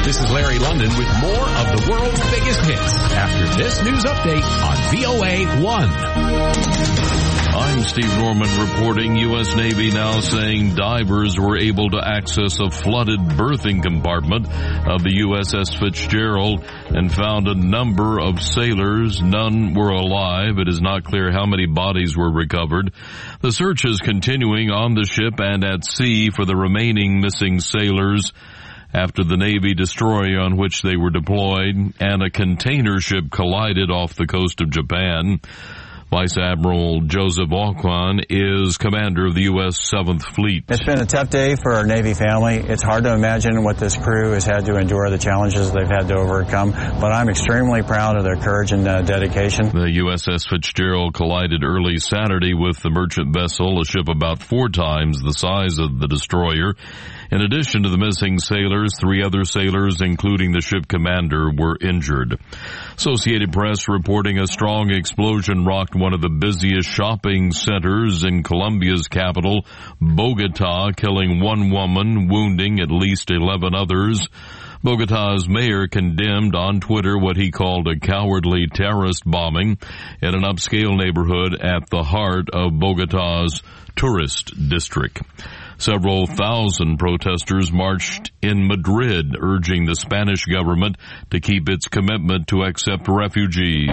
This is Larry London with more of the world's biggest hits after this news update on VOA 1. I'm Steve Norman reporting. U.S. Navy now saying divers were able to access a flooded berthing compartment of the USS Fitzgerald and found a number of sailors. None were alive. It is not clear how many bodies were recovered. The search is continuing on the ship and at sea for the remaining missing sailors after the Navy destroyer on which they were deployed and a container ship collided off the coast of Japan. Vice Admiral Joseph Aucoin is commander of the U.S. 7th Fleet. It's been a tough day for our Navy family. It's hard to imagine what this crew has had to endure, the challenges they've had to overcome, but I'm extremely proud of their courage and dedication. The USS Fitzgerald collided early Saturday with the merchant vessel, a ship about 4 times the size of the destroyer. In addition to the missing sailors, 3 other sailors, including the ship commander, were injured. Associated Press reporting a strong explosion rocked one of the busiest shopping centers in Colombia's capital, Bogota, killing 1 woman, wounding at least 11 others. Bogota's mayor condemned on Twitter what he called a cowardly terrorist bombing in an upscale neighborhood at the heart of Bogota's tourist district. Several thousand protesters marched in Madrid, urging the Spanish government to keep its commitment to accept refugees.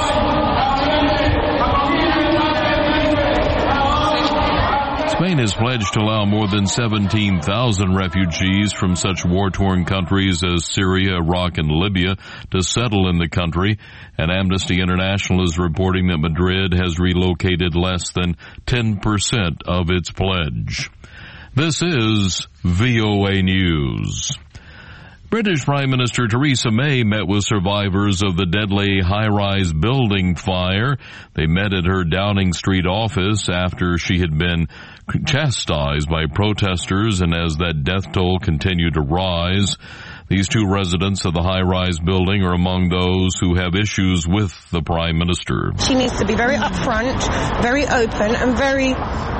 Spain has pledged to allow more than 17,000 refugees from such war-torn countries as Syria, Iraq, and Libya to settle in the country, and Amnesty International is reporting that Madrid has relocated less than 10% of its pledge. This is VOA News. British Prime Minister Theresa May met with survivors of the deadly high-rise building fire. They met at her Downing Street office after she had been chastised by protesters, and as that death toll continued to rise, these 2 residents of the high-rise building are among those who have issues with the Prime Minister. She needs to be very upfront, very open, and very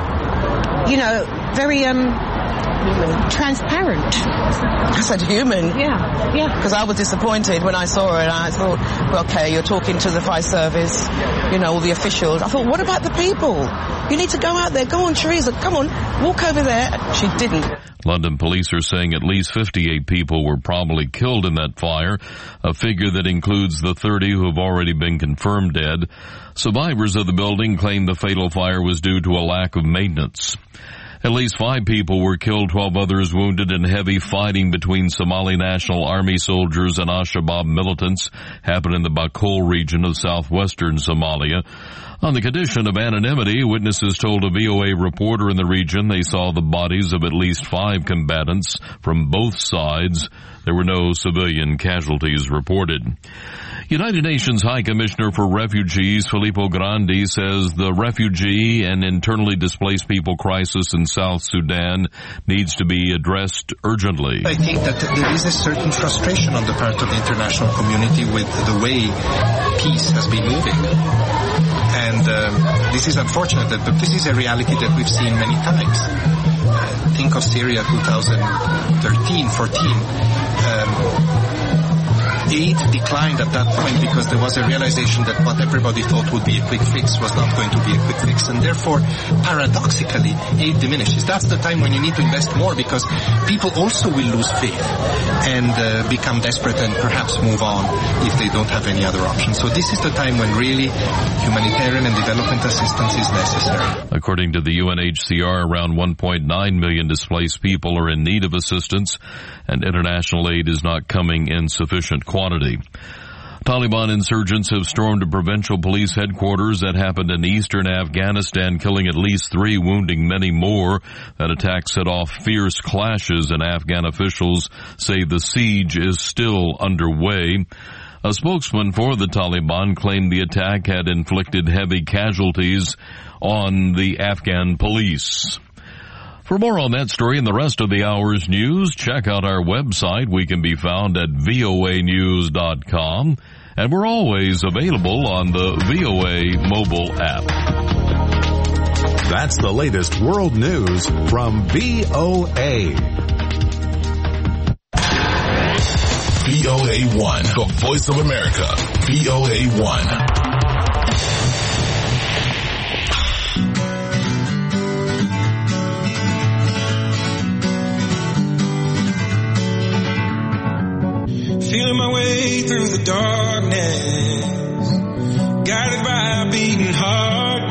transparent. I said human. Yeah. Because I was disappointed when I saw her, and I thought, well, okay, you're talking to the fire service, all the officials. I thought, what about the people? You need to go out there, go on, Theresa, come on, walk over there. She didn't. London police are saying at least 58 people were probably killed in that fire, a figure that includes the 30 who have already been confirmed dead. Survivors of the building claim the fatal fire was due to a lack of maintenance. At least 5 people were killed, 12 others wounded in heavy fighting between Somali National Army soldiers and Al-Shabaab militants happened in the Bakool region of southwestern Somalia. On the condition of anonymity, witnesses told a VOA reporter in the region they saw the bodies of at least 5 combatants from both sides. There were no civilian casualties reported. United Nations High Commissioner for Refugees Filippo Grandi says the refugee and internally displaced people crisis in South Sudan needs to be addressed urgently. I think that there is a certain frustration on the part of the international community with the way peace has been moving. And this is unfortunate, but this is a reality that we've seen many times. Think of Syria 2013-14. Aid declined at that point because there was a realization that what everybody thought would be a quick fix was not going to be a quick fix. And therefore, paradoxically, aid diminishes. That's the time when you need to invest more because people also will lose faith and become desperate and perhaps move on if they don't have any other options. So this is the time when really humanitarian and development assistance is necessary. According to the UNHCR, around 1.9 million displaced people are in need of assistance, and international aid is not coming in sufficient quantity. Taliban insurgents have stormed a provincial police headquarters that happened in eastern Afghanistan, killing at least 3, wounding many more. That attack set off fierce clashes, and Afghan officials say the siege is still underway. A spokesman for the Taliban claimed the attack had inflicted heavy casualties on the Afghan police. For more on that story and the rest of the hour's news, check out our website. We can be found at voanews.com, and we're always available on the VOA mobile app. That's the latest world news from VOA. VOA1, the voice of America, VOA1. Feeling my way through the darkness, guided by a beating heart.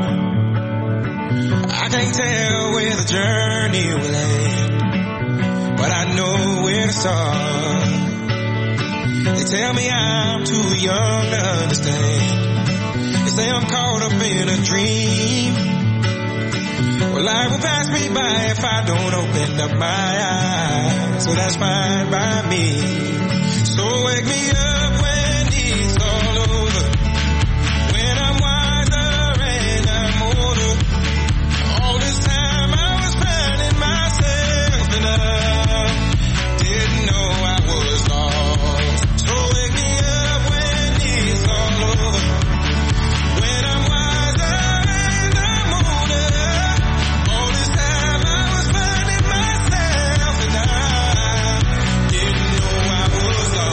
I can't tell where the journey will end, but I know where to start. They tell me I'm too young to understand. They say I'm caught up in a dream. Well, life will pass me by if I don't open up my eyes. So that's fine by me. So wake me up when it's all over, when I'm wiser and I'm older. All this time I was finding myself and I didn't know I was lost. So wake me up when it's all over, when I'm wiser and I'm older. All this time I was finding myself and I didn't know I was lost.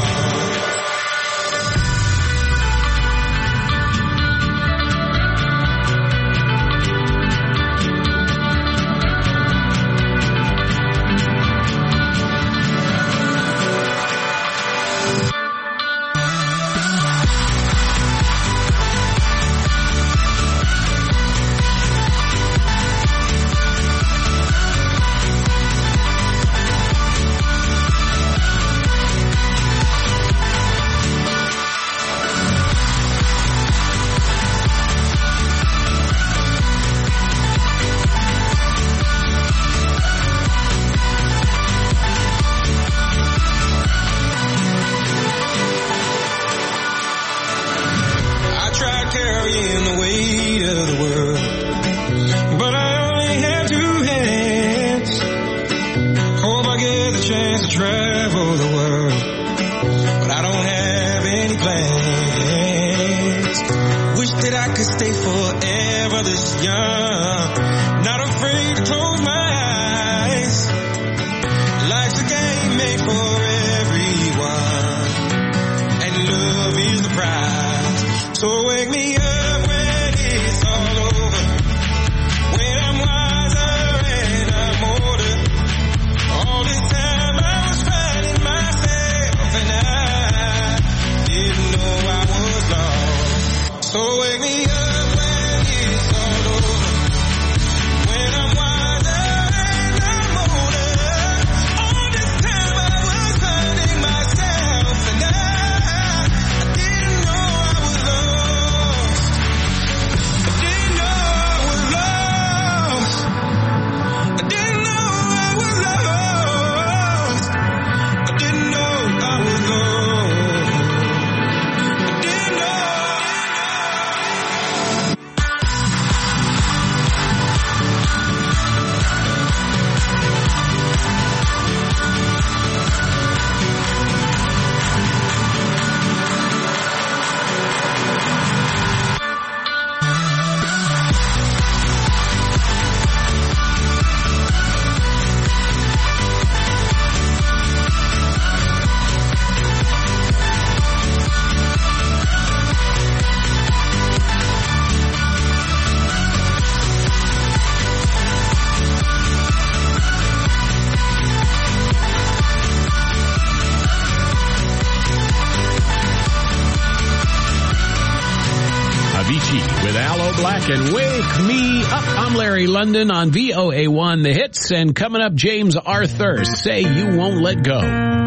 Carrying the weight of the world, but I only have two hands. Hope I get the chance to travel the world, but I don't have any plans. Wish that I could stay forever this young, not afraid to close my eyes. Life's a game made for everyone, and love is the prize. So wake me up when it's all over, when I'm wiser and I'm older. All this time I was finding myself and I didn't know I was lost. So wake me up when it's all over, when I'm wiser and I'm older. All this time I was finding myself and I didn't know I was lost. With Aloe Black and Wake Me Up. I'm Larry London on VOA1 The Hits, and coming up, James Arthur, Say You Won't Let Go.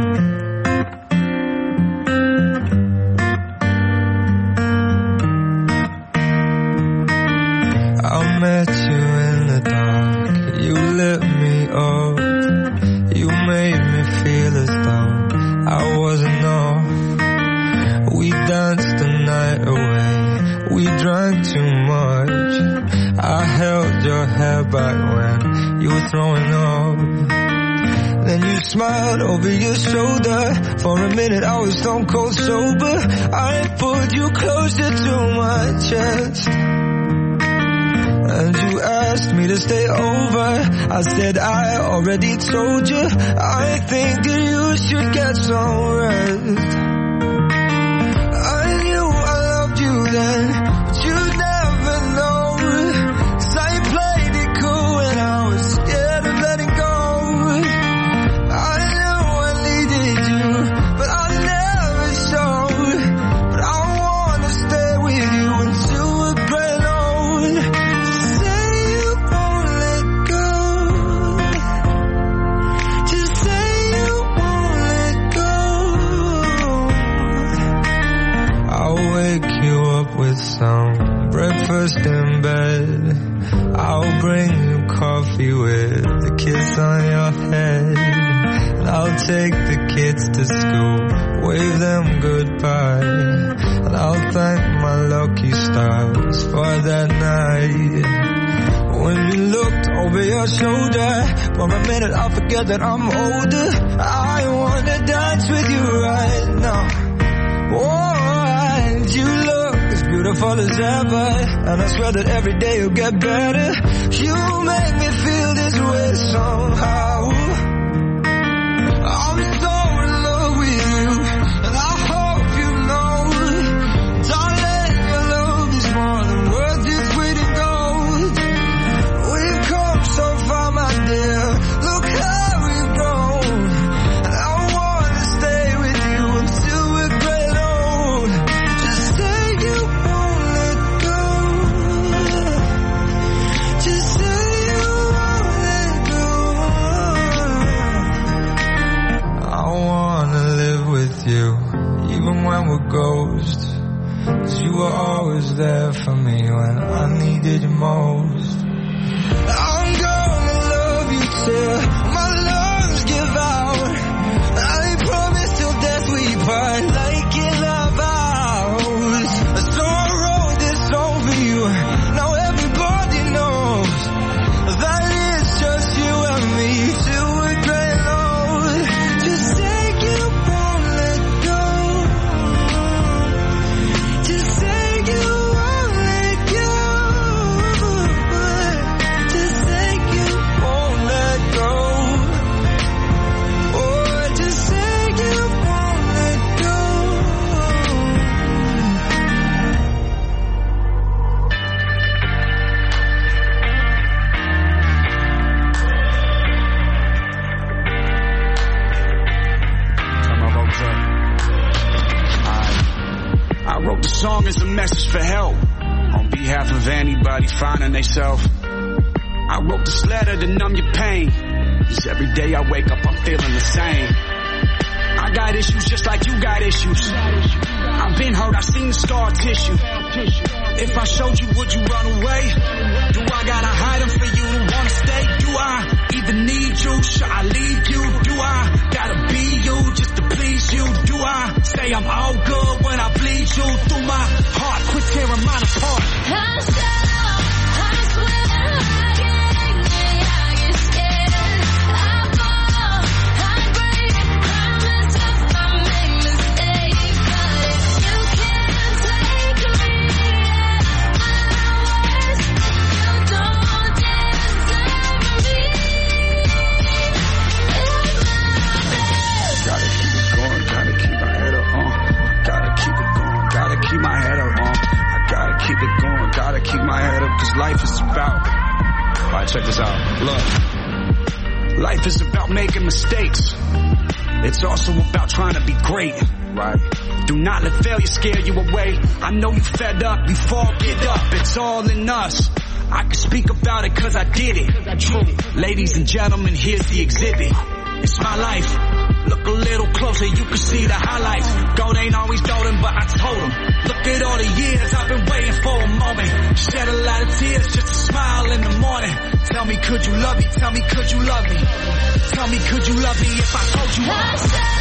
I met you in the dark, you lit me up, you made me feel as though I wasn't off. We danced the night away, we drank too much. I held your hair back when you were throwing up. Then you smiled over your shoulder. For a minute I was stone cold sober. I pulled you closer to my chest, and you asked me to stay over. I said I already told you, I think that you should get some rest. take the kids to school, wave them goodbye, and I'll thank my lucky stars for that night. When you looked over your shoulder, for a minute I forget that I'm older. I wanna dance with you right now. Oh, and you look as beautiful as ever, and I swear that every day you'll get better. You make me feel this way somehow. I'm so in love with you, and I hope you know, darling, your love is more than worth its weight in gold. We've come so far, my dear, look how we've grown, and I wanna stay with you until we're great old. Just say you won't let go, just say you won't let go. I wanna live with you, even when we're ghosts, 'cause you were always there for me when I needed you most. I'm gonna love you till my lungs give out. I promise till death we part, like in our vows. So I wrote this song for you, now everybody knows that it's just you and me till we're great old. Just say you won't let go, just say you won't let go, just say you won't let go. Oh, just say you won't let go. I wrote the song as a message for help, on behalf of anybody finding themselves. I wrote this letter to numb your pain, 'cause every day I wake up I'm feeling the same. I got issues just like you got issues. I've been hurt, I've seen the scar tissue. If I showed you, would you run away? Do I gotta hide them for you to wanna stay? Do I even need you? Should I leave you? Do I gotta be you just to please you? Do I say I'm all good when I bleed you through my heart? Quit tearing mine apart. Gotta keep my head up, 'cause life is about... Alright, check this out. Look. Life is about making mistakes. It's also about trying to be great. Right. Do not let failure scare you away. I know you fed up, you fall, get up. It's all in us. I can speak about it 'cause I did it. True. Ladies and gentlemen, here's the exhibit. It's my life. Look a little closer, you can see the highlights. Gold ain't always golden, but I told him. Look at all the years I've been waiting for a moment. Shed a lot of tears just to smile in the morning. Tell me, could you love me? Tell me, could you love me? Tell me, could you love me if I told you I swear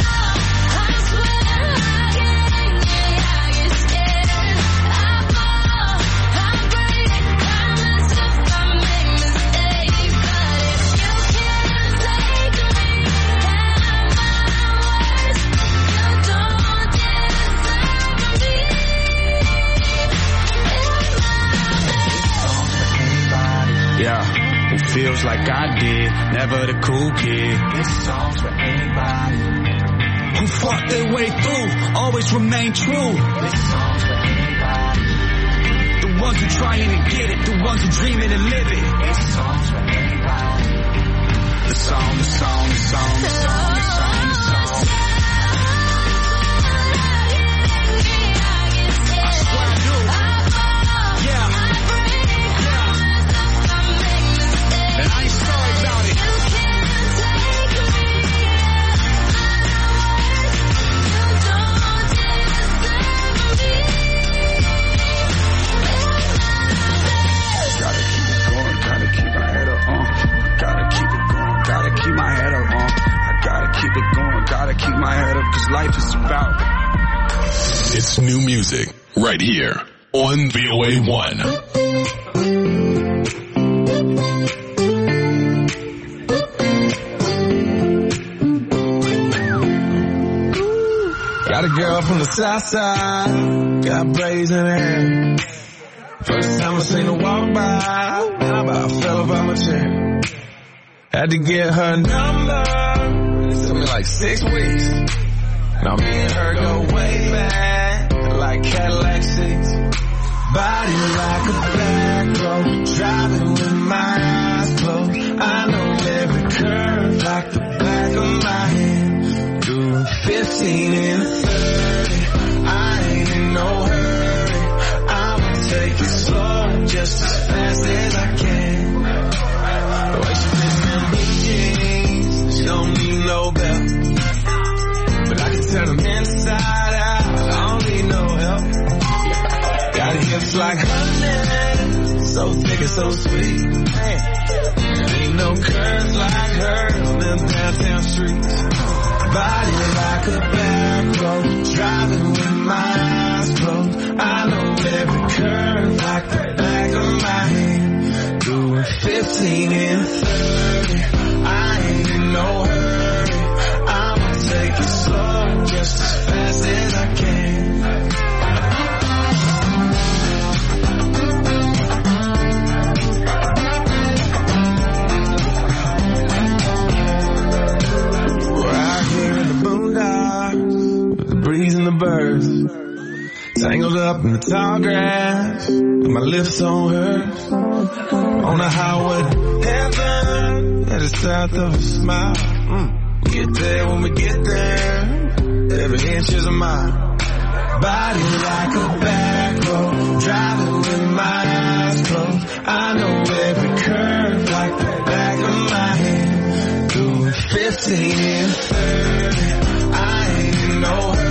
yeah, who feels like I did, never the cool kid. This song's for anybody who fought their way through, always remain true. This song's for anybody, the ones who trying to get it, the ones who dreaming and live it. This song's for anybody. The song, the song, the song, the song, the song, the song. I swear I do. Yeah. And I ain't sorry about it. Gotta keep it going, gotta keep my head up, gotta keep it going, gotta keep my head up, I gotta keep it going. up, cause life is about. It's new music right here on VOA1. Got a girl from the south side, got braids in her hair. First time I seen her walk by, I about fell off my chair. Had to get her number, it took me like 6 weeks. Now me and her go way back, like Cadillac seats. Body like a back road, driving with my eyes closed. I know every curve like the back of my hand. Doing 15 and 30, I ain't in no hurry. I'ma take it slow, just as fast as I can. The way she fits them blue jeans, she don't need no belt. But I can turn them inside out, I don't need no help. Got hips like honey, so thick and so sweet. Ain't no curves like hers on them downtown streets. Body like a back road, driving with my eyes closed. I know every curve like the back of my hand. Doing 15 and 30, I ain't in no hurry. I'ma take it slow, just as fast as I can. Breeze and the birds, tangled up in the tall grass, with my lips on hers, on the highway to heaven, at the south of a smile. We get there when we get there, every inch is a mile. Body like a back road, driving with my eyes closed. I know every curve like the back of my hand. Doing 15 and 30, I ain't in no hurry.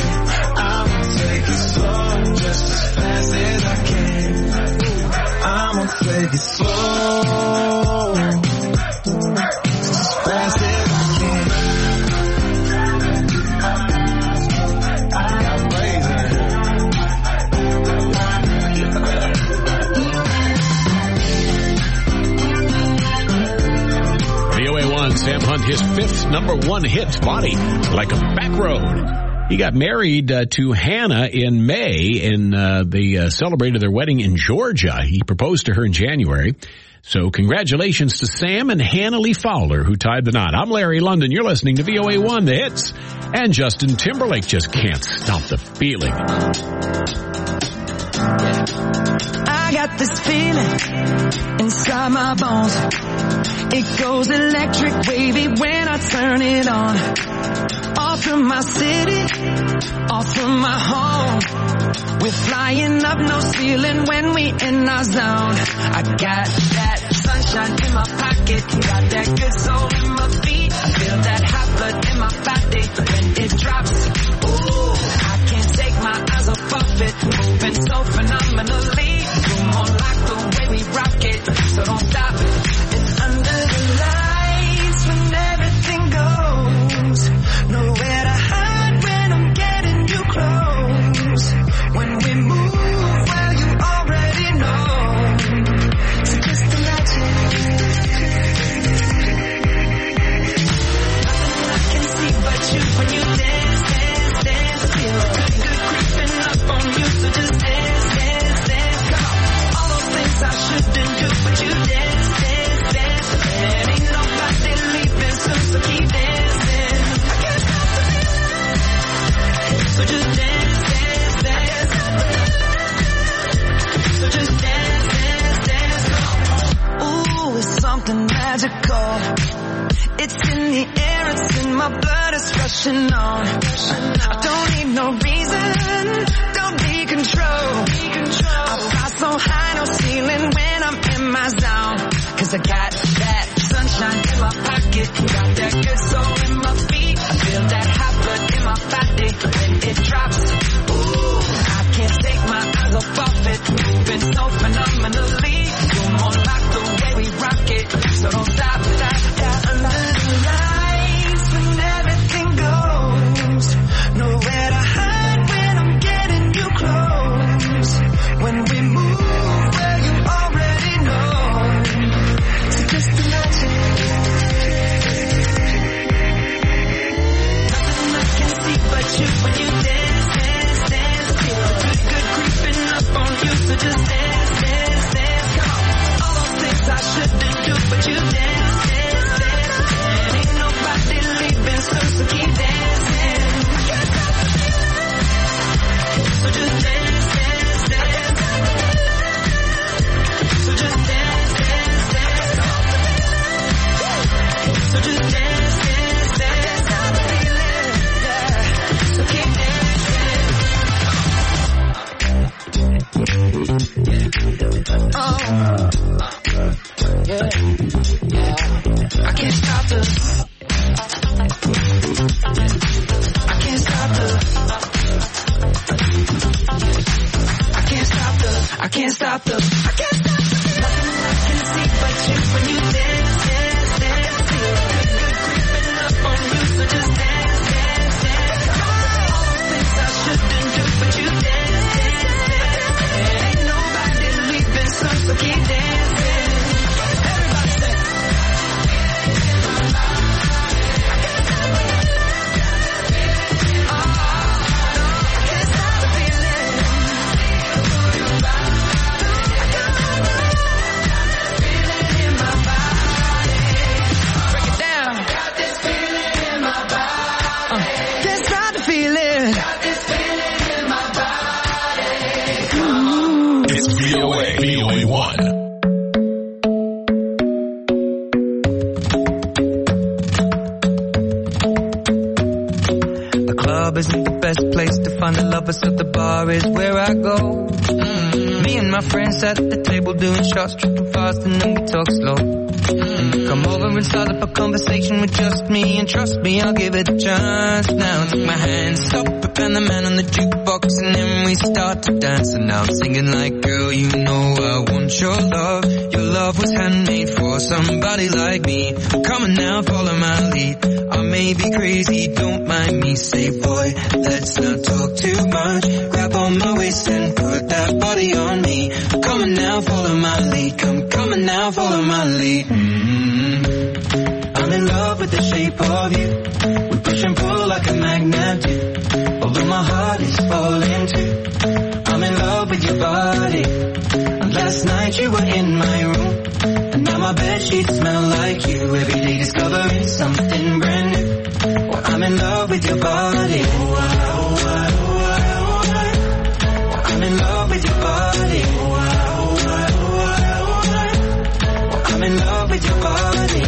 Just as fast as I can, I'ma take it slow, just as fast as I can. I got braids in VOA1, Sam Hunt, his 5th #1 hit, Body Like a Back Road. He got married to Hannah in May, and they celebrated their wedding in Georgia. He proposed to her in January. So congratulations to Sam and Hannah Lee Fowler, who tied the knot. I'm Larry London. You're listening to VOA1, The Hits. And Justin Timberlake just can't stop the feeling. I got this feeling inside my bones. It goes electric wavy when I turn it on. Off from my city, off from my home. We're flying up, no ceiling when we in our zone. I got that sunshine in my pocket, got that good soul in my feet. I feel that hot blood in my body when it drops. Ooh, I can't take my eyes off of it, moving so phenomenally. You're more like the way we rock it, so don't stop. It's under the lights when everything goes. Nowhere to hide when I'm getting you close. When we move, well, you already know. So just imagine. Nothing I can see but you when you dance, dance, dance. Feel good creeping up on you, so just dance, dance, dance. Come on. All those things I shouldn't do, but you dance, dance, dance. And ain't nobody leaving soon, so keep dancing. So just dance, dance, dance. So just dance, dance, dance. Ooh, it's something magical. It's in the air, it's in my blood, it's rushing on. I don't need no reason, don't need control. I fly so high, no ceiling when I'm in my zone. Cause I got that sunshine in my pocket, got that good soul in my feet. I feel that hot blood in my body when it drops. Ooh, I can't take my eyes off of it, moving so phenomenally. You're more like the way we rock it, so don't stop, stop, stop. Under the lights when everything goes. stop the, I can't stop the feeling. Nothing I can see but you when you dance, dance, dance. Feel good creeping up on you, so just dance, dance, dance. All the things I shouldn't do, but you dance, dance, dance. Ain't nobody leaving, so keep dancing. Everybody say, VOA1. The club isn't the best place to find the lovers, so the bar is where I go. Me and my friends at the table doing shots, tripping fast, and then we talk slow. And you come over and start up a conversation with just me, and trust me, I'll give it a chance. Now take my hand, stop it, and the man on the jukebox, and then we start to dance. And now I'm singing like, girl, you know I want your love. Your love was handmade for somebody like me. Come on now, follow my lead. I may be crazy, don't mind me. Say, boy, let's not talk too much. Grab on my waist and put that body on me. Come on now, follow my lead. Come on now, follow my lead. I'm in love with the shape of you. We push and pull like a magnet do. Although my heart is falling too. I'm in love with your body. And last night you were in my room. And now my bedsheets smell like you. Every day discovering something brand new. Well, I'm in love with your body. I'm in love with your body. I'm in love with your body.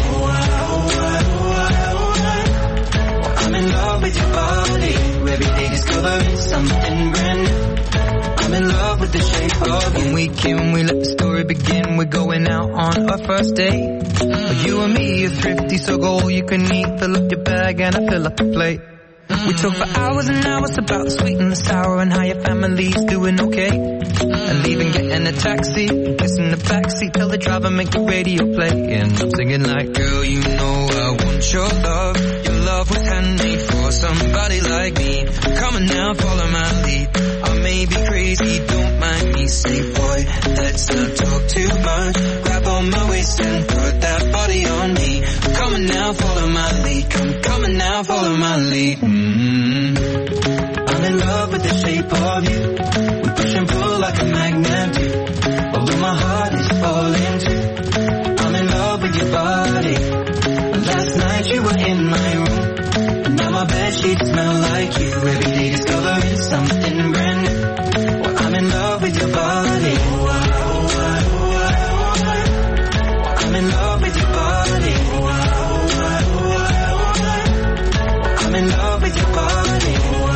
I'm in love with your body. Every day discovering something brand new. I'm in love with the shape of you. When we came, we let the story begin. We're going out on our first date. But you and me are thrifty, so go all you can eat. Fill up your bag and I fill up the plate. We talk for hours and hours about the sweet and the sour and how your family's doing okay. And leaving, getting a taxi, kissing the backseat, tell the driver make the radio play. And I'm singing like, girl, you know I want your love. Your love was handmade for somebody like me. Come on now, follow my lead. I may be crazy, don't mind me. Say, boy, let's not talk too much. Grab on my waist and put that body on me. Come on now, follow my lead. Come on now, follow my lead. I'm in love with the shape of you. We push and pull like a magnet do. Although my heart is falling too. I'm in love with your body. Last night you were in my room. And now my bedsheets smell like you. Every day discovering something brand new. Well, I'm in love with your body. I'm in love with your body. I'm in love with your body.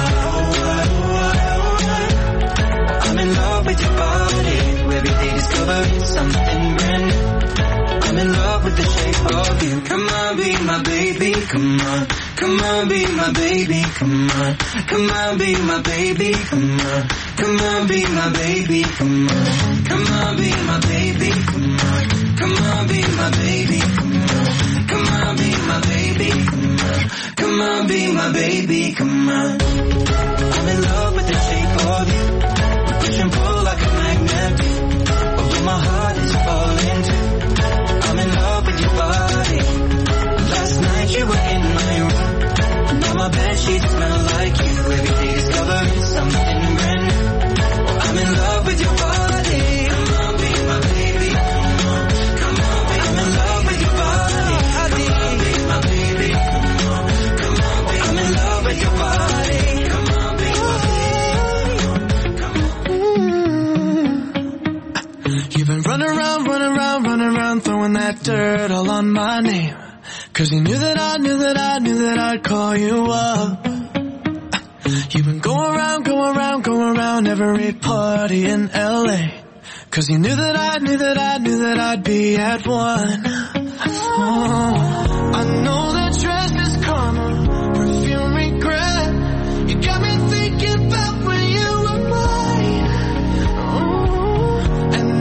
I'm in love with your body. Every day discovering something brand new. I'm in love with the shape of you. Come on, be my baby, come on. Come on, be my baby, come on. Come on, be my baby, come on. Come on, be my baby, come on. Come on, be my baby, come on. Come on, be my baby, come on. Come on, be my baby, come on. Come on, be my baby, come on. I'm in love with the shape of you. We push and pull like a magnet do. Although my heart is falling too. I'm in love with your body. Last night you were in my room. Now my bedsheets smell like you. Every day discovering something brand new. Well, I'm in love with your body. Come on, be my baby. Come on, come on, be I'm in love with your body. Come on, be my baby. Come on, come on, be I'm in love with your body. Come on, be my baby. Come on. You've been running around, throwing that dirt all on my name. 'Cause you knew that I'd call you up. You've been going around every party in LA. 'Cause you knew that I'd be at one. Oh, I know that dress is karma, perfume regret. You got me thinking about when you were mine. Oh, and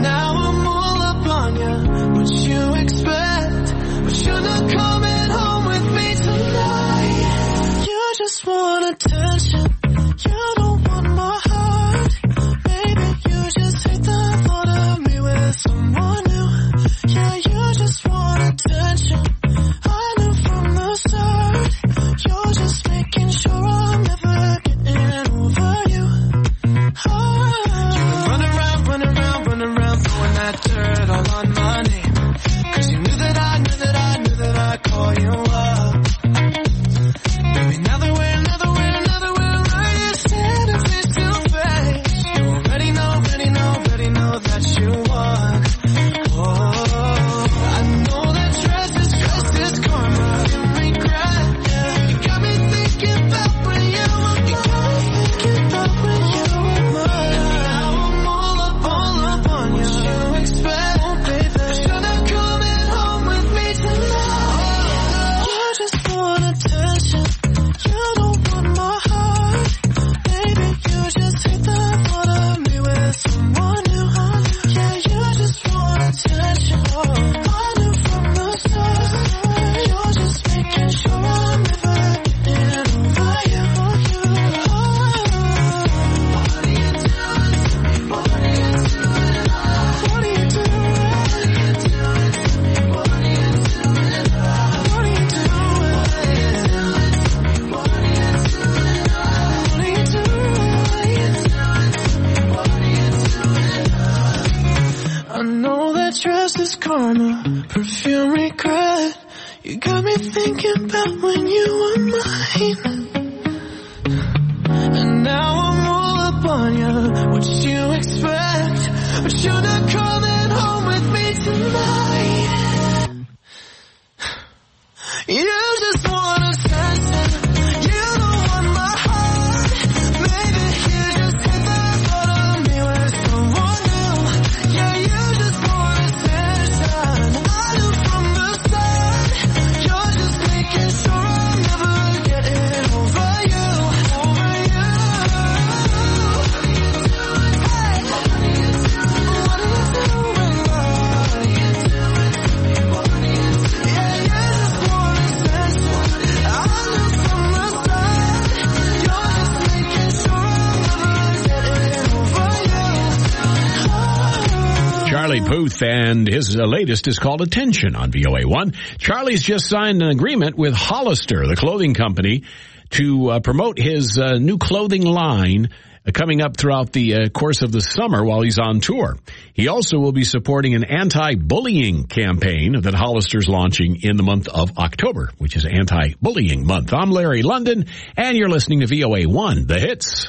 perfume regret. You got me thinking about when you were mine. And now I'm all up on you. What you expect? But you're not coming home with me tonight. You just want attention. You don't want my heart. Maybe you just hit the thought of me with someone new. Yeah, you just want attention. I knew from the start. You're just making sure I'm never getting over you. Over you. Hey. What are you doing? What are you doing? Yeah, you just want attention. I knew from the start. You're just making sure I'm never getting over you. Charlie Puth, and his latest is called Attention on VOA1. Charlie's just signed an agreement with Hollister, the clothing company, to promote his new clothing line coming up throughout the course of the summer while he's on tour. He also will be supporting an anti-bullying campaign that Hollister's launching in the month of October, which is Anti-Bullying Month. I'm Larry London, and you're listening to VOA1, The Hits.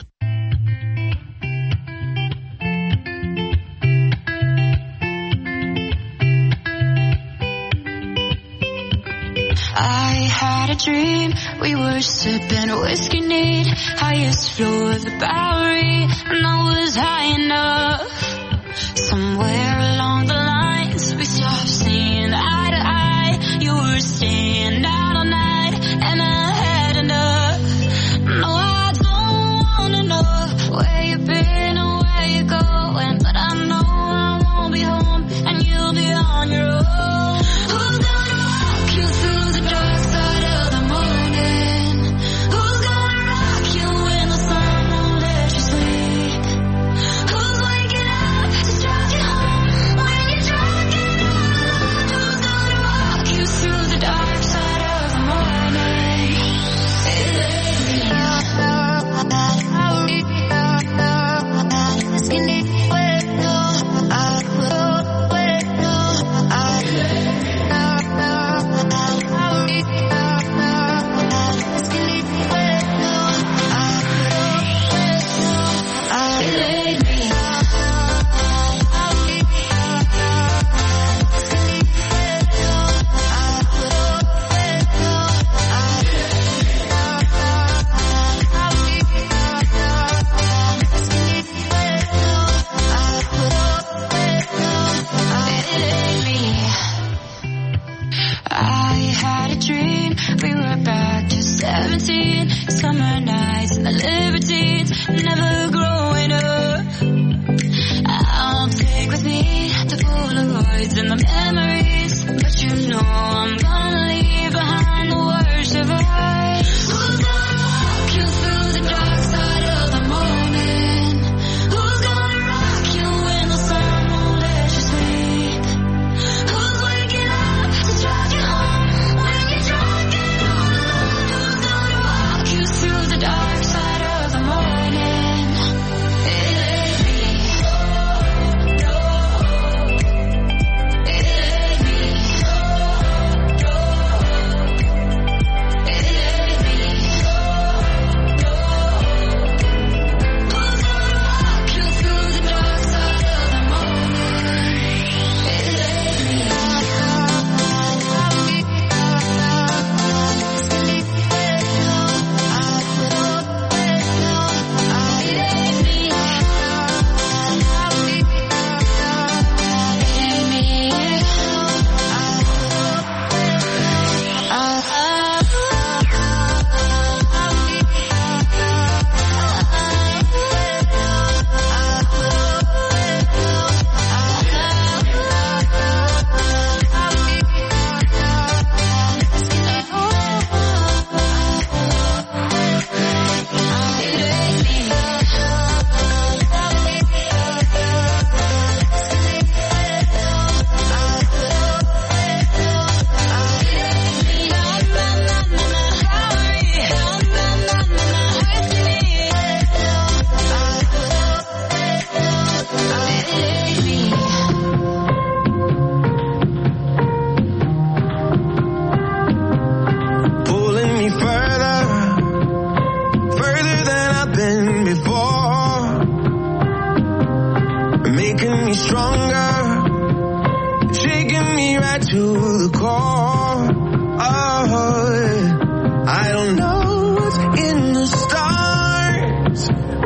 I had a dream, we were sipping whiskey neat, highest floor of the Bowery, and I was high enough. Somewhere along the lines, we stopped seeing eye to eye. You were staying out all night, and I had enough. No, I don't wanna know where you've been or where you're going, but I know I won't be home, and you'll be on your own. Who's gonna walk you through the dark side of the morning? Who's gonna rock you when the sun won't let you sleep? Who's waking up to drive you home when you're drunk and all alone? Who's gonna walk you through the dark side of the morning? I had a dream, we were back to 17, summer nights and the libertines, never growing up. I'll take with me the Polaroids and the memories, but you know I'm gonna leave behind the worst of us. Who's gonna walk you through the dark side of the morning? Who's gonna rock you when the sun won't let you sleep? Who's waking up to drive you home when you're drunk and all alone? Who's gonna walk you through the dark side of the morning?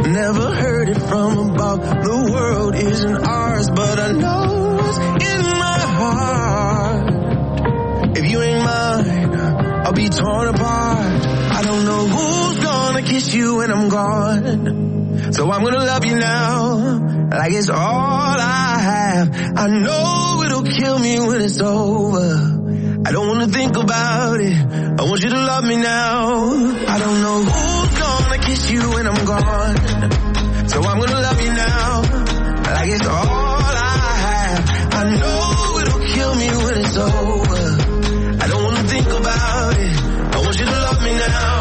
never heard it from above. The world isn't ours, but I know what's in my heart. If you ain't mine, I'll be torn apart. I don't know who's gonna kiss you when I'm gone, so I'm gonna love you now like it's all I have. I know it'll kill me when it's over. I don't wanna think about it. I want you to love me now. I don't know who's gonna kiss you when I'm gone, so I'm gonna love you now like it's all I have. I know it'll kill me when it's over. I don't wanna think about it. I want you to love me now.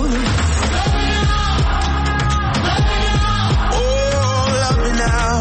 Oh, love me now.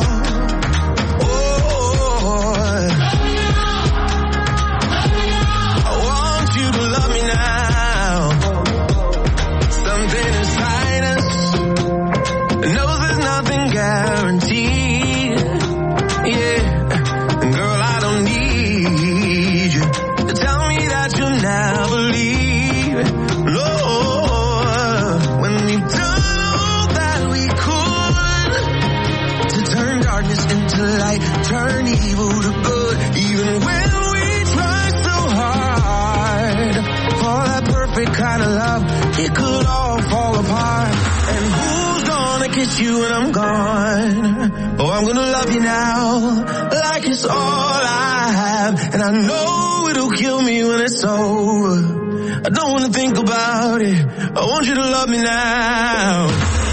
Turn evil to good, even when we try so hard. For that perfect kind of love, it could all fall apart. And who's gonna kiss you when I'm gone? Oh, I'm gonna love you now like it's all I have. And I know it'll kill me when it's over. I don't wanna think about it. I want you to love me now.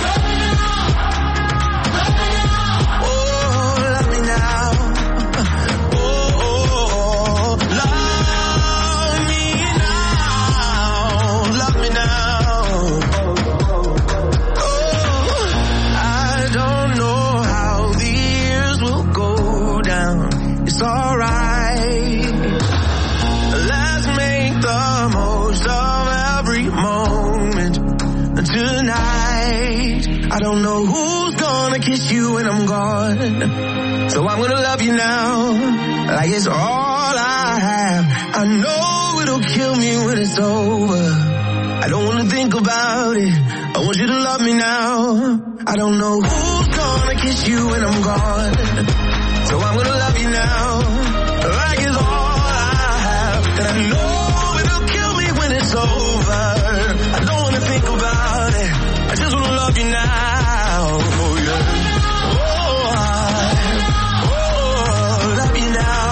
It's alright. Let's make the most of every moment tonight. I don't know who's gonna kiss you when I'm gone, so I'm gonna love you now like it's all I have. I know it'll kill me when it's over. I don't wanna think about it. I want you to love me now. I don't know who's gonna kiss you when I'm gone, so I'm gonna love you now like it's all I have. And I know it'll kill me when it's over. I don't wanna think about it. I just wanna love you now. Oh yeah. Oh, love you now.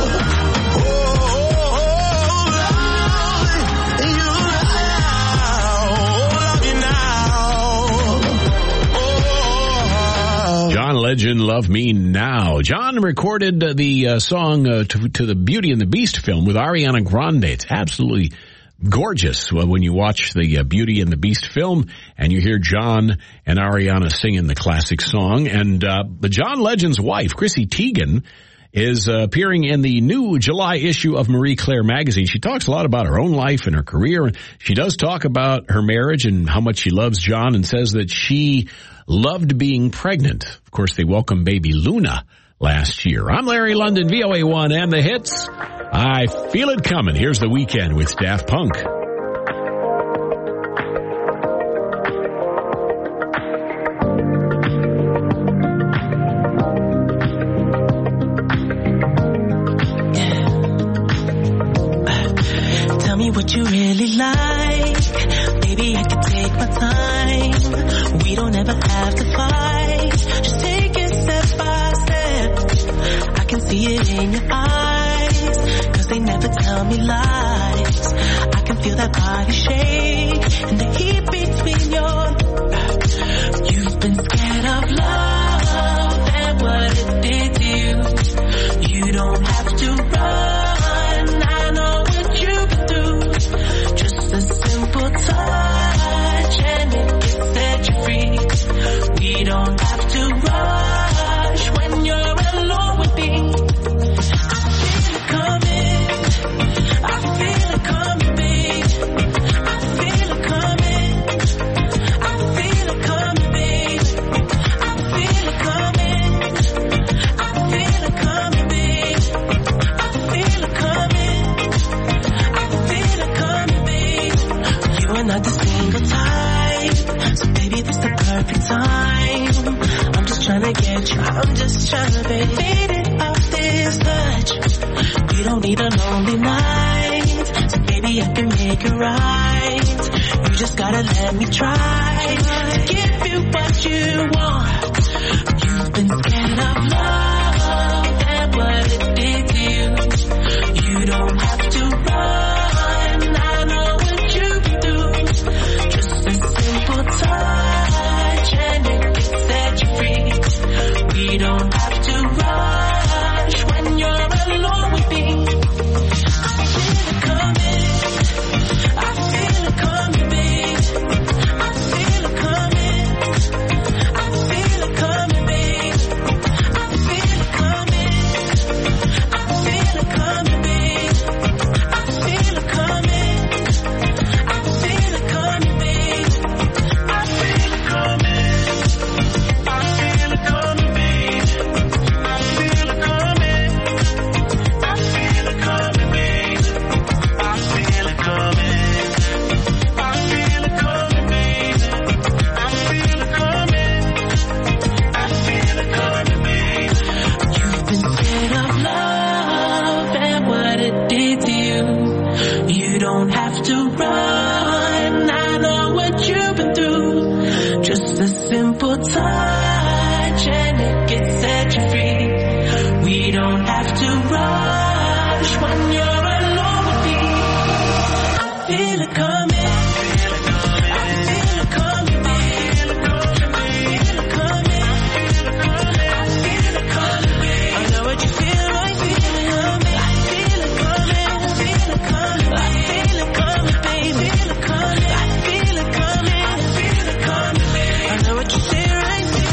John Legend, Love Me Now. John recorded the song to the Beauty and the Beast film with Ariana Grande. It's absolutely gorgeous when you watch the Beauty and the Beast film and you hear John and Ariana singing the classic song. And the John Legend's wife, Chrissy Teigen, is appearing in the new July issue of Marie Claire magazine. She talks a lot about her own life and her career. She does talk about her marriage and how much she loves John, and says that she loved being pregnant. Of course, they welcomed baby Luna last year. I'm Larry London, VOA1 and the hits. I Feel It Coming. Here's The Weeknd with Daft Punk. Tell me what you really like. Maybe I could take my time. We don't ever have to fight. Just take it step by step. I can see it in your eyes, 'cause they never tell me lies. I can feel that body shake and the heat between your... You've been scared of love and what it did to you. You don't have to run. I know what you can do. Just a simple touch and it can set you free. We don't have to rush when you're alone with me. I feel it coming. I feel it coming, babe. I feel it coming. I feel it coming, babe. I feel it coming. I feel it coming, babe. I feel it coming. I feel it coming, babe. You are not the single type, so baby, this the perfect time. I'm just trying to be faded off this touch. We don't need a lonely night, so baby I can make it right. You just gotta let me try to give you what you want. You've been scared of love and what it did to you. You don't have to run, I know what you can do. Just a simple touch and it can set you free. We don't have to rush when you're alone with me. I feel it coming, I feel it coming, babe. I feel it coming, I feel it coming, babe. I feel it coming, I feel it coming, babe. I feel it coming, I feel it coming, babe. I feel it coming, I feel it coming, babe. I feel it coming, I feel it coming, babe. I feel it coming, I feel it coming, babe. I feel it coming, I feel it coming, babe. You've been scared of love and what it did to you. You don't have to run, I know what you've been through. Just a simple touch and it can set you free. We don't have to rush when you're alone with me. I feel it coming, I feel it coming, babe. I feel it coming, I feel it coming, babe. I know what you feel, I feel it coming. I feel it coming, I feel it coming, I feel it coming, babe. I feel it coming, I feel it coming, babe. I know what you feel, I feel it.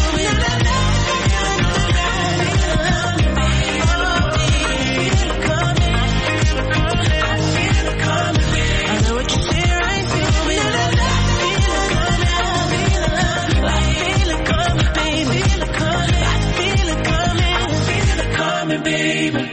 Baby.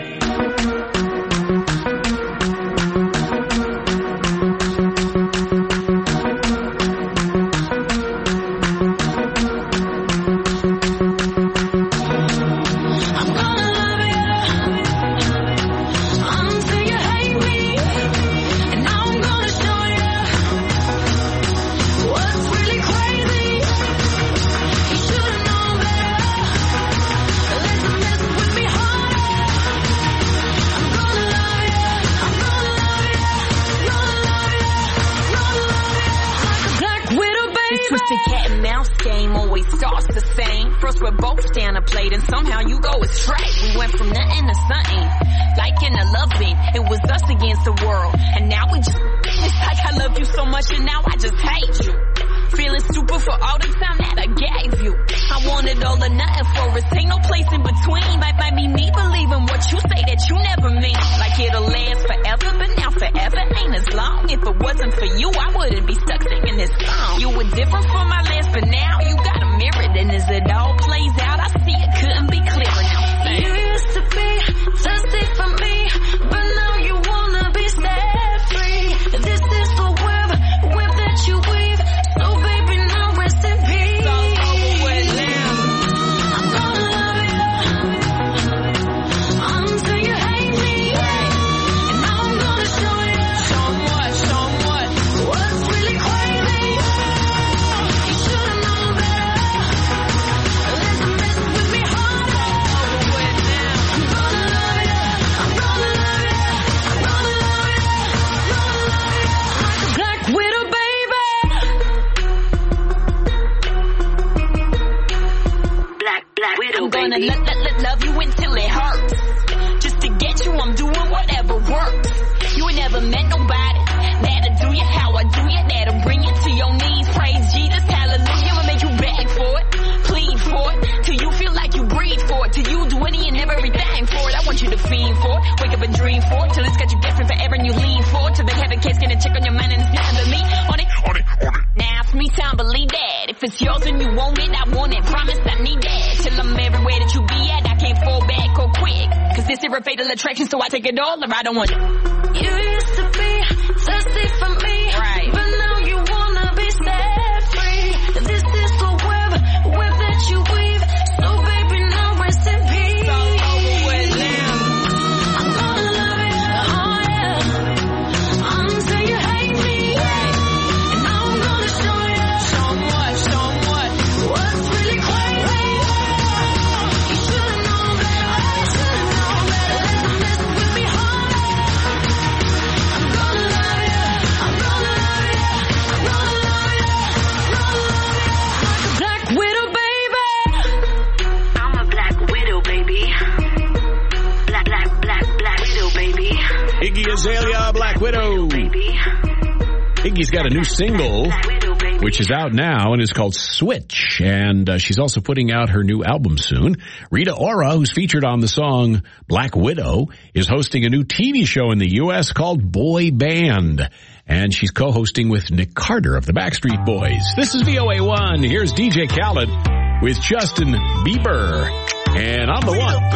Twisted cat and mouse game always starts the same. First we're both down a plate and somehow you go astray. We went from nothing to something, like in a love scene. It was us against the world, and now we just, it's like I love you so much and now I just hate you. Feeling stupid for all the time that I gave you. I wanted all or nothing for us, ain't no place in between. Might be me believing what you say that you never mean. Like it'll last forever, but now forever ain't as long. If it wasn't for you, I wouldn't be stuck singing this song. You were different from my last, but now you got a mirror. And as it all plays out, I see it couldn't be clearer now. You used to be thirsty for me, but now you wanna be set free. This is the web that you weave. So baby, now rest in peace. It's all over with now. I'm gonna love you until you hate me, and now I'm gonna show you. Show 'em what? What's really crazy? You should've known better. Listen, mess with me harder. Over with now. I'm gonna love you. I'm gonna love you. I'm gonna love you. I'm gonna love you like a black widow, baby. Black widow, I'm gonna baby. love you until it hurts. Just to get you, I'm doing whatever works. You ain't never met nobody that'll do you how I do you, that'll bring you to your knees. Praise Jesus, hallelujah, will make you beg for it, plead for it, till you feel like you breathe for it, till you do any and everything for it. I want you to fiend for it, wake up and dream for it, till it's got you guessing forever and you lean for it, till the heaven case gonna check on your mind and it's nothing but me on it. Now it's me time, believe that. If it's yours and you want it, I want it. Promise I need that. Till I'm everywhere that you be at, I can't fall back or quick. Cause this is a fatal attraction, so I take it all or I don't want it. You used to be thirsty for me, right? But now you wanna be set free. This is the web that you weave. So baby, Azalea, Black Widow. Iggy's got a new single, which is out now and is called Switch. And she's also putting out her new album soon. Rita Ora, who's featured on the song Black Widow, is hosting a new TV show in the U.S. called Boy Band. And she's co-hosting with Nick Carter of the Backstreet Boys. This is VOA1. Here's DJ Khaled with Justin Bieber. And I'm the one.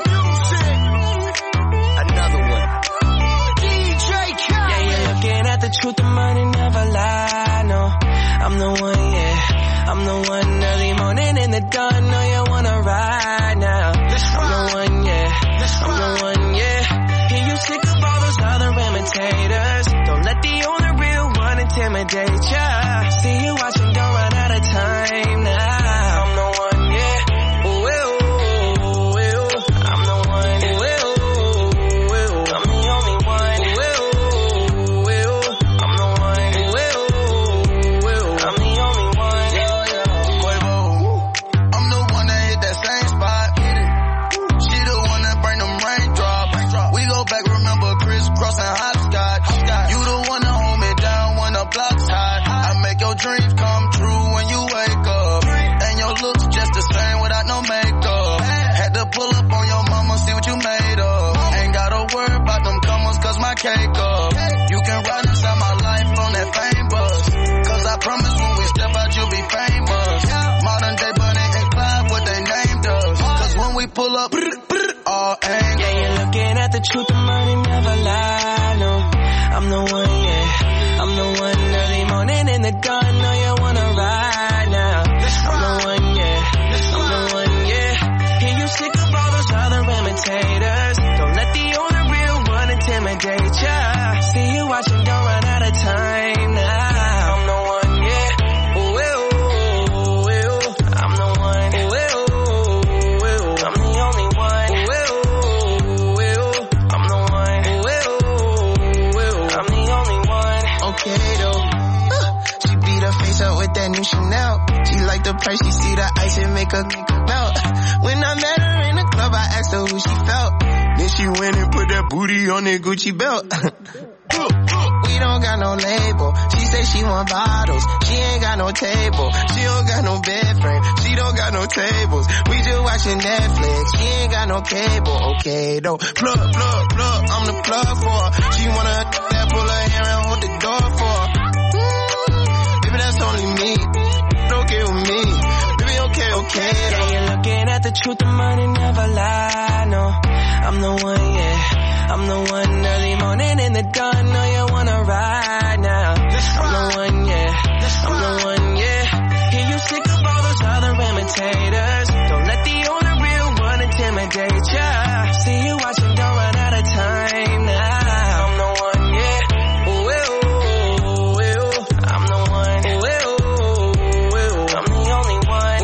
The truth, the money never lie, no. I'm the one, yeah. I'm the one early morning in the dawn, know you wanna ride now. I'm the one, yeah. I'm the one, yeah. Hear you sick of all those other imitators. Don't let the only real one intimidate ya. See you watching, don't run out of time now. I'm the one, yeah. Ooh, ooh, ooh, ooh. I'm the one, ooh, ooh, ooh. I'm the only one, ooh, ooh. Dreams come true when you wake up, and your looks just the same without no makeup. Had to pull up on your mama, see what you made of. Ain't gotta worry about them comers, cause my cake up. You can ride inside my life on that fame bus, cause I promise when we step out you'll be famous. Modern day Bonnie and Clyde, what they named us, cause when we pull up, all angles. Yeah, you're looking at the truth, the money never lie, no. I'm the one, yeah. I'm the one early morning in the dawn, know you wanna ride now. I'm the one, yeah. I'm the one, yeah. Hear you sick of all those other imitators. Don't let the only real one intimidate ya. See you watching, don't run out of time now. I'm the one, yeah. Ooh, ooh, ooh, ooh. I'm the one, ooh, ooh, ooh. I'm the only one, ooh, ooh, ooh. I'm the one, ooh, ooh, ooh. I'm the only one. Okay though, she beat her face up with that new Chanel. She like the price, she see the ice and make her melt. When I met her in the club, I asked her who she felt. Then she went and put that booty on that Gucci belt. We don't got no label. She say she want bottles. She ain't got no table. She don't got no bed frame. She don't got no tables. We just watching Netflix. She ain't got no cable. Okay though, plug, I'm the plug for her. She wanna that pull her hair and hold the door for her. Baby, that's only me. Okay with me. Baby, okay. Yeah, you're looking at the truth, the money never lie, no. I'm the one, yeah. I'm the one early morning in the dawn, know you wanna ride now. I'm the one, yeah. I'm the one, yeah. Hear you sick of all those other imitators. Don't let the only real one intimidate ya. See you watching, don't run out of time now. I'm the one, yeah. Ooh, ooh, ooh. I'm the one, ooh, ooh, ooh. I'm the only one,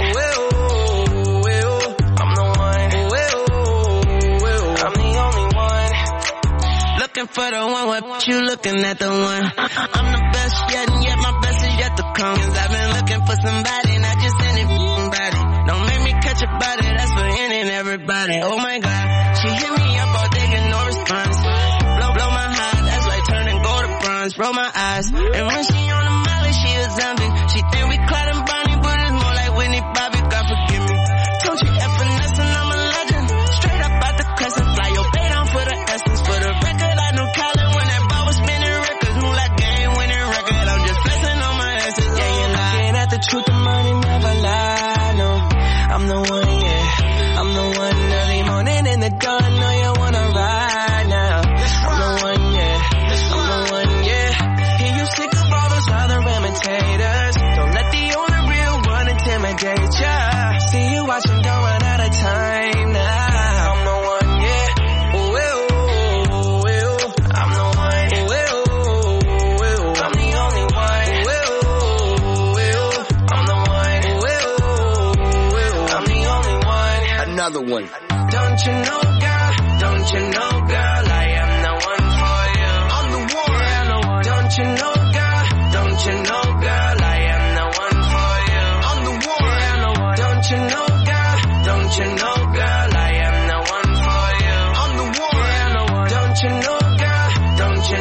ooh, ooh, ooh. I'm the one, ooh, ooh, ooh. I'm the only one. Looking for the one, what you looking at the one? I'm the best yet, and yet my best is yet to come. Cause I've been looking for somebody, not just anybody. Don't make me catch a body, that's for any and everybody. Oh my God, she hit me up all day, get no response. Blow my heart, that's like turning gold to bronze. Roll my eyes, and when she on the molly, she a zombie. She think we Clyde and Bonnie, but it's more like Whitney Bobby, God forgive me. Don't you F finesse and I'm a legend. Straight up out the crescent, fly your bay down for the essence. For the record, I knew Colin when that ball was spinning records. Move like game winning record, I'm just flexing on my essence. Yeah, you're looking at the truth, the money never lie, no. I'm the one, yeah. I'm the one early morning in the dawn, know you wanna ride now. I'm the one, yeah. I'm the one, yeah. Hear you sick of all those other imitators. Don't let the only real one intimidate ya. See you watching, don't run out of time now. I'm the one, yeah. Ooh, ooh, ooh. I'm the one, ooh, ooh, ooh. I'm the only one, ooh, ooh, ooh. I'm the one, ooh, ooh, ooh. I'm the only one. Another one. Don't you know, girl? Don't you know, girl? I am the one for you. I'm the one. Yeah, I'm the one. Don't you know, girl? Don't you know, girl? I am the one for you. I'm the one. Yeah, I'm the one. Don't you know, girl? Don't you know, girl? I am the one for you. I'm the one. Yeah, I'm the one. Don't you know, girl? Don't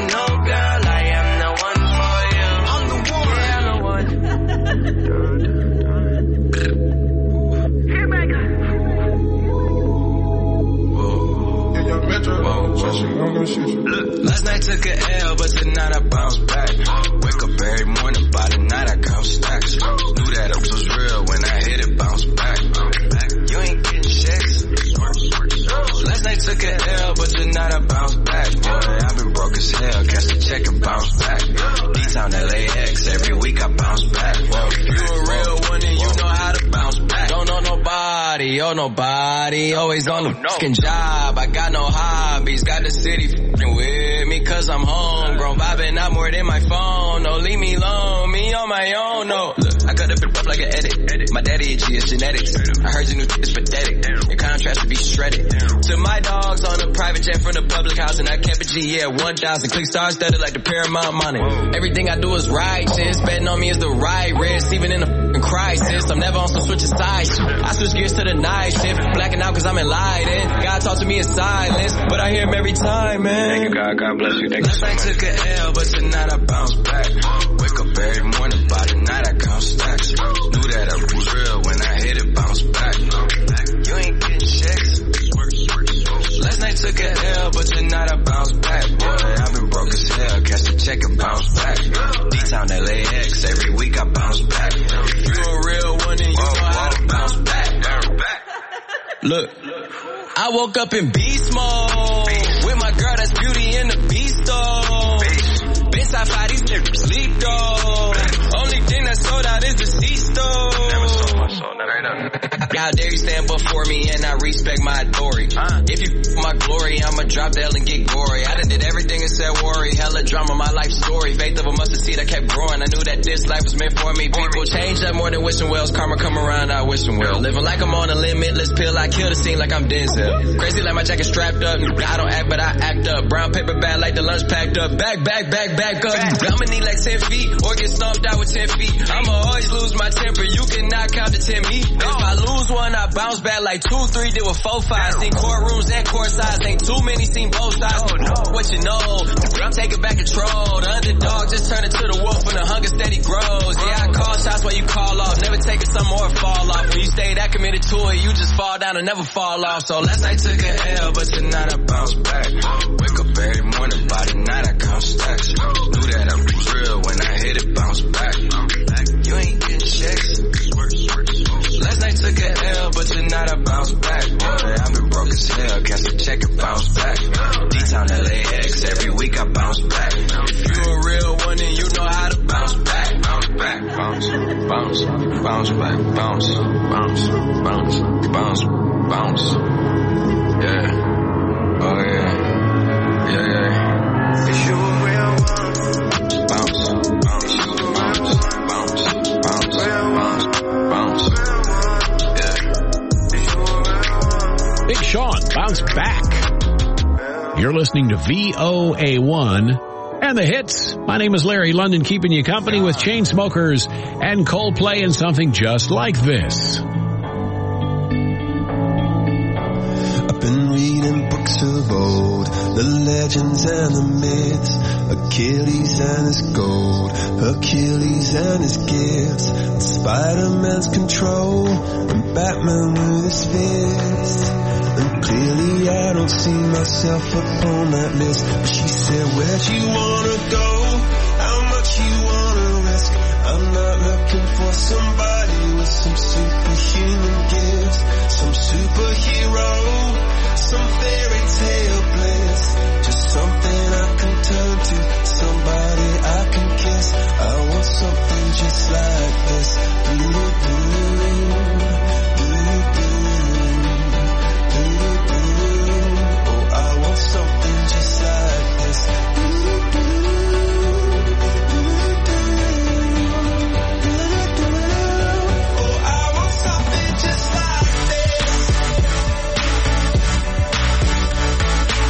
took an L, but tonight I bounce back. Wake up every morning, by the night I count stacks. Knew that it was real when I hit it, bounce back. You ain't getting checks. Last night took an L, but tonight I bounce back. Boy, I've been broke as hell, catch the check and bounce back. D-Town LAX, every week I bounce back. Whoa, if you a real one, then you know how to bounce back. Don't know nobody, oh nobody, always on the fucking job. I got no hobbies, got the city fucking with me cause I'm homegrown. Vibing out more than my phone, no leave me alone, me on my own, no. Look, I cut up and up like an edit. My daddy itchy, it's genetics. I heard your new is pathetic. Your contrast to be shredded. To my dogs on a private jet from the public house and I kept a G, yeah, 1,000. Click stars studded like the Paramount money. Everything I do is righteous. Betting on me is the right risk, even in a f***ing crisis. I'm never on some switch of sides. I switch gears to the night shift. Blacking out cause I'm enlightened. God talk to me in silence, but I hear him every time, man. Thank you, God. God bless you. Thank you so much. Last night took an L, but tonight I bounce back. Wake up every morning, by the night I count stacks. Knew that I was real when I hit it, bounce back. You ain't getting checks. Last night took an L, but tonight I bounce back. Boy, I've been broke as hell, catch the check and bounce back. D-Town LAX, every week I bounce back. If you a real one, then you know how to bounce back. Look, I woke up in beast mode with my girl that's Beauty in the Beast though. Been sci-fi, these niggas sleep though. Only thing that sold out is the C-store. Never sold my soul, never enough. How dare you stand before me and I respect my authority. If you my glory, I'ma drop the L and get gory. I done did everything and said worry. Hella drama, my life story. Faith of a mustard seed, I kept growing. I knew that this life was meant for me. People change up more than wishing wells. Karma come around, I wishing well. Living like I'm on a limitless pill. I kill the scene like I'm Denzel. Crazy like my jacket strapped up. I don't act, but I act up. Brown paper bag like the lunch packed up. Back up. I'ma need like 10 feet or get stomped out with 10 feet. I'ma always lose my temper. You cannot count to 10 me. If I lose one, I bounce back like 2, 3, did with 4, 5. Seen courtrooms and court sides. Ain't too many seen both sides. What you know, I'm taking back control. The underdog just turned into the wolf and the hunger steady grows. Yeah, I call shots while you call off. Never taking some more fall off. When you stay that committed to it, you just fall down and never fall off. So last night took an L, but tonight I bounce back. Wake up every morning, by the night I count stacks. Knew that I was real when I hit it, bounce back. You ain't getting checks. Last night took an L, but tonight I bounce back. Boy, I've been broke as hell, catch the check and bounce back. D-Town LAX, every week I bounce back. If you a real one, then you know how to bounce back. Bounce back, bounce back, bounce. Yeah, oh yeah. If you a real one, bounce. Big Sean, bounce back. You're listening to VOA1 and the hits. My name is Larry London, keeping you company with Chainsmokers and Coldplay and something just like this. I've been reading books of old, the legends and the myths, Achilles and his gold, Hercules and his gifts, Spider-Man's control, and Batman with his fist. And clearly I don't see myself up on that list. But she said, where'd you wanna go? How much you wanna risk? I'm not looking for somebody with some superhuman gifts, some superhero, some fairy tale bliss. Just something I can turn to, somebody I can kiss. I want something just like this. Something just like this. Oh, I want something just like this.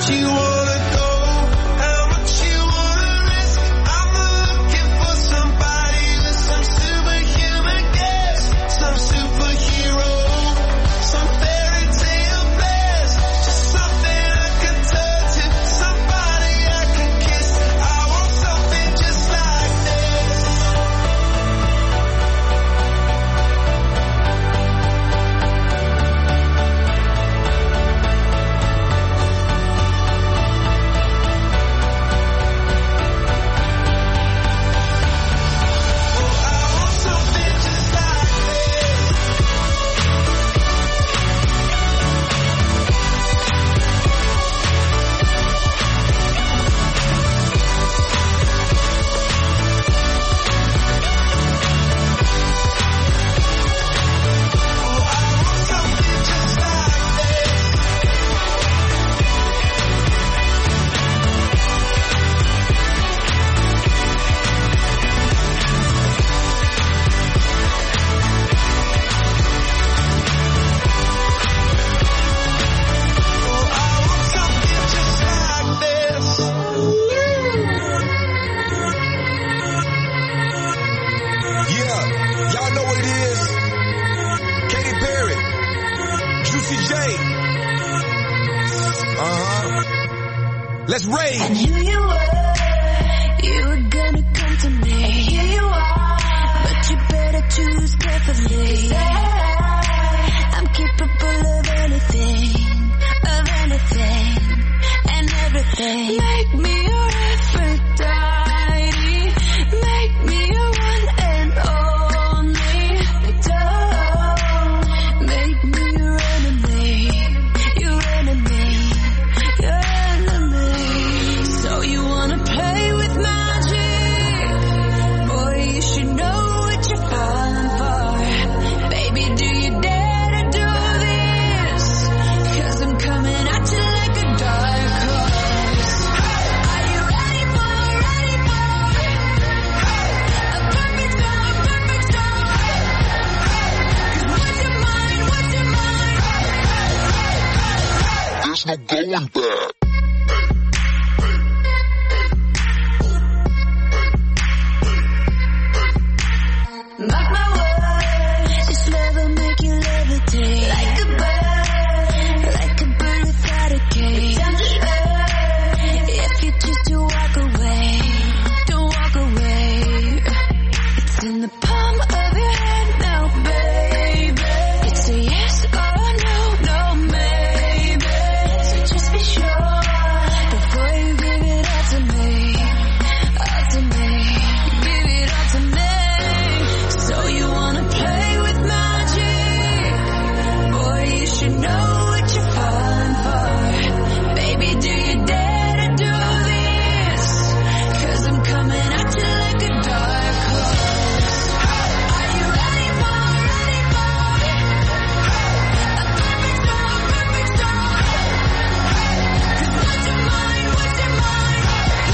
much you wanna go, how much you wanna risk. I'm looking for somebody with some superhuman gifts, some superhero, some fairy tale bliss, just something I can turn to, somebody I can kiss. I want something just like this. Yeah, y'all know what it is. Katy Perry, Juicy J. Let's rage. And here you were gonna come to me. And here you are, but you better choose carefully. I'm capable of anything, and everything. Make me your Aphrodite, make me your one and only. Don't make me your enemy, your enemy, your enemy. So you wanna play with magic? Boy, you should know what you're falling for. Baby, do you dare to do this? 'Cause I'm coming at you like a dark horse. Are you ready for a perfect storm, perfect storm? 'Cause what's your mind, what's your mind? There's no going back. Mark my words, this love will make you levitate. Like a bird without a cage. Down to earth, if you choose to walk away, don't walk away. It's in the palm of your hand now, baby. It's a yes or no, no maybe. So just be sure before you give it all to me, all to me. Give it all to me. So you wanna play with magic? Boy, you should know what you're falling for. Baby, do you dare to do this? 'Cause I'm coming at you like a dark horse. Are you ready for a perfect storm, perfect storm? 'Cause what's your mind, what's your mind?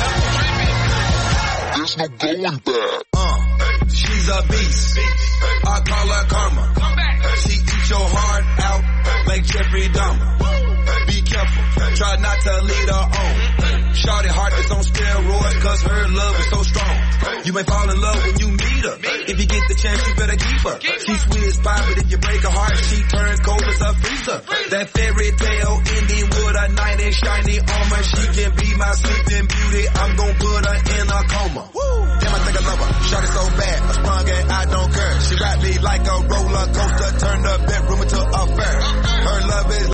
There's no going back. She's a beast. I call her karma. She eats your heart out like Jeffrey Dahmer. Be careful, try not to lead her on. Shawty heart is on steroids 'cause her love is so strong. You may fall in love when you meet her. If you get the chance, you better keep her. She's sweet as pie, but if you break her heart, she turns cold as a freezer. That fairy tale ending with a knight in shiny armor. She can be my sleeping beauty. I'm gon' put her in a coma. Damn, I think I love her. Shawty so bad, I sprung and I don't care. She ride me like a roller coaster, turn the bedroom into a fair. Her love is